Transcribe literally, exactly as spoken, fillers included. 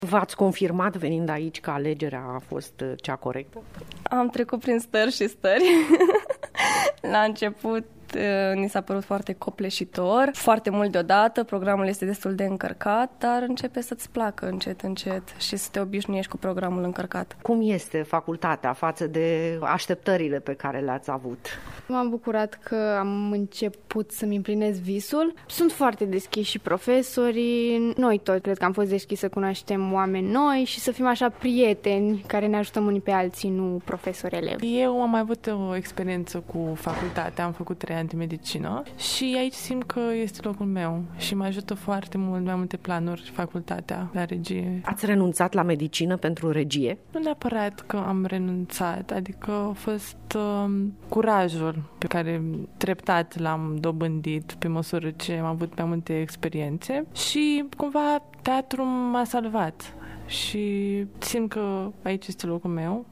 V-ați confirmat venind aici că alegerea a fost cea corectă? Am trecut prin stări și stări. La început ni s-a părut foarte copleșitor, foarte mult deodată, programul este destul de încărcat, dar începe să-ți placă încet, încet și să te obișnuiești cu programul încărcat. Cum este facultatea față de așteptările pe care le-ați avut? M-am bucurat că am început să-mi împlinesc visul. Sunt foarte deschiși și profesorii, noi toți cred că am fost deschiși să cunoaștem oameni noi și să fim așa prieteni care ne ajutăm unii pe alții, nu profesori-elevi. Eu am avut o experiență cu facultatea, am făcut trei ani de medicină și aici simt că este locul meu și mă ajută foarte mult mai multe planuri facultatea la regie. Ați renunțat la medicină pentru regie? Nu neapărat că am renunțat, adică a fost uh, curajul pe care treptat l-am dobândit pe măsură ce am avut mai multe experiențe și cumva teatrul m-a salvat și simt că aici este locul meu.